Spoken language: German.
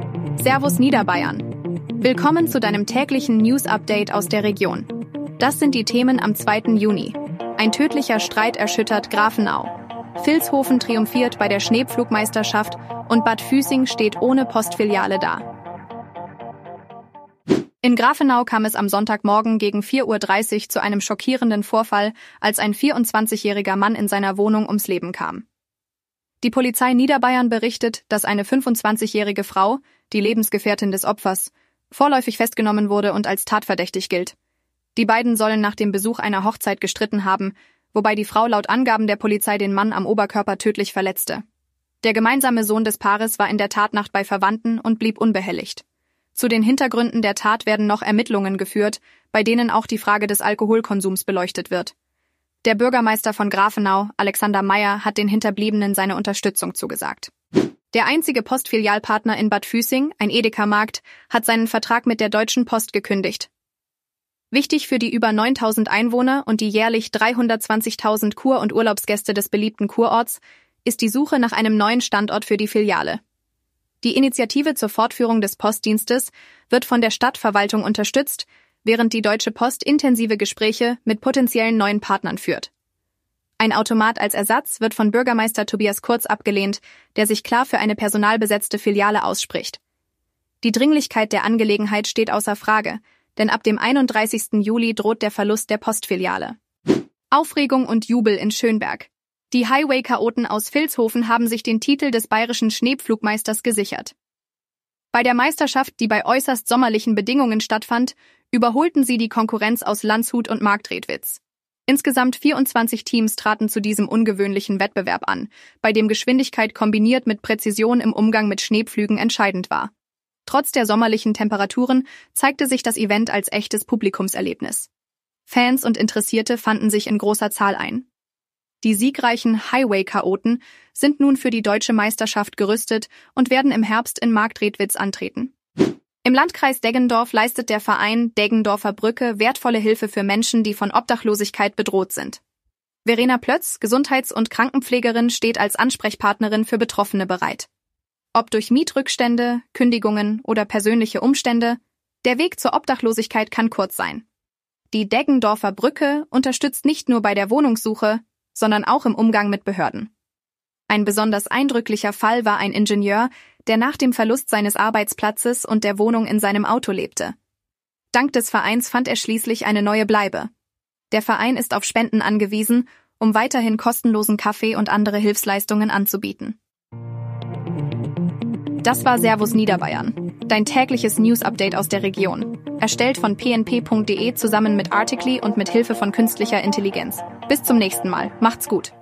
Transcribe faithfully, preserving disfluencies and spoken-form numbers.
Servus Niederbayern. Willkommen zu deinem täglichen News-Update aus der Region. Das sind die Themen am zweiten Juni. Ein tödlicher Streit erschüttert Grafenau. Vilshofen triumphiert bei der Schneepflugmeisterschaft und Bad Füßing steht ohne Postfiliale da. In Grafenau kam es am Sonntagmorgen gegen vier Uhr dreißig zu einem schockierenden Vorfall, als ein vierundzwanzigjähriger Mann in seiner Wohnung ums Leben kam. Die Polizei Niederbayern berichtet, dass eine fünfundzwanzigjährige Frau, die Lebensgefährtin des Opfers, vorläufig festgenommen wurde und als tatverdächtig gilt. Die beiden sollen nach dem Besuch einer Hochzeit gestritten haben, wobei die Frau laut Angaben der Polizei den Mann am Oberkörper tödlich verletzte. Der gemeinsame Sohn des Paares war in der Tatnacht bei Verwandten und blieb unbehelligt. Zu den Hintergründen der Tat werden noch Ermittlungen geführt, bei denen auch die Frage des Alkoholkonsums beleuchtet wird. Der Bürgermeister von Grafenau, Alexander Meyer, hat den Hinterbliebenen seine Unterstützung zugesagt. Der einzige Postfilialpartner in Bad Füßing, ein Edeka-Markt, hat seinen Vertrag mit der Deutschen Post gekündigt. Wichtig für die über neuntausend Einwohner und die jährlich dreihundertzwanzigtausend Kur- und Urlaubsgäste des beliebten Kurorts ist die Suche nach einem neuen Standort für die Filiale. Die Initiative zur Fortführung des Postdienstes wird von der Stadtverwaltung unterstützt, während die Deutsche Post intensive Gespräche mit potenziellen neuen Partnern führt. Ein Automat als Ersatz wird von Bürgermeister Tobias Kurz abgelehnt, der sich klar für eine personalbesetzte Filiale ausspricht. Die Dringlichkeit der Angelegenheit steht außer Frage, denn ab dem einunddreißigsten Juli droht der Verlust der Postfiliale. Aufregung und Jubel in Schönberg. Die Highway-Chaoten aus Vilshofen haben sich den Titel des bayerischen Schneepflugmeisters gesichert. Bei der Meisterschaft, die bei äußerst sommerlichen Bedingungen stattfand, überholten sie die Konkurrenz aus Landshut und Marktredwitz. Insgesamt vierundzwanzig Teams traten zu diesem ungewöhnlichen Wettbewerb an, bei dem Geschwindigkeit kombiniert mit Präzision im Umgang mit Schneepflügen entscheidend war. Trotz der sommerlichen Temperaturen zeigte sich das Event als echtes Publikumserlebnis. Fans und Interessierte fanden sich in großer Zahl ein. Die siegreichen Highway-Chaoten sind nun für die deutsche Meisterschaft gerüstet und werden im Herbst in Marktredwitz antreten. Im Landkreis Deggendorf leistet der Verein Deggendorfer Brücke wertvolle Hilfe für Menschen, die von Obdachlosigkeit bedroht sind. Verena Plötz, Gesundheits- und Krankenpflegerin, steht als Ansprechpartnerin für Betroffene bereit. Ob durch Mietrückstände, Kündigungen oder persönliche Umstände, der Weg zur Obdachlosigkeit kann kurz sein. Die Deggendorfer Brücke unterstützt nicht nur bei der Wohnungssuche, sondern auch im Umgang mit Behörden. Ein besonders eindrücklicher Fall war ein Ingenieur, der nach dem Verlust seines Arbeitsplatzes und der Wohnung in seinem Auto lebte. Dank des Vereins fand er schließlich eine neue Bleibe. Der Verein ist auf Spenden angewiesen, um weiterhin kostenlosen Kaffee und andere Hilfsleistungen anzubieten. Das war Servus Niederbayern, dein tägliches News-Update aus der Region. Erstellt von p n p punkt d e zusammen mit Articly und mit Hilfe von künstlicher Intelligenz. Bis zum nächsten Mal. Macht's gut.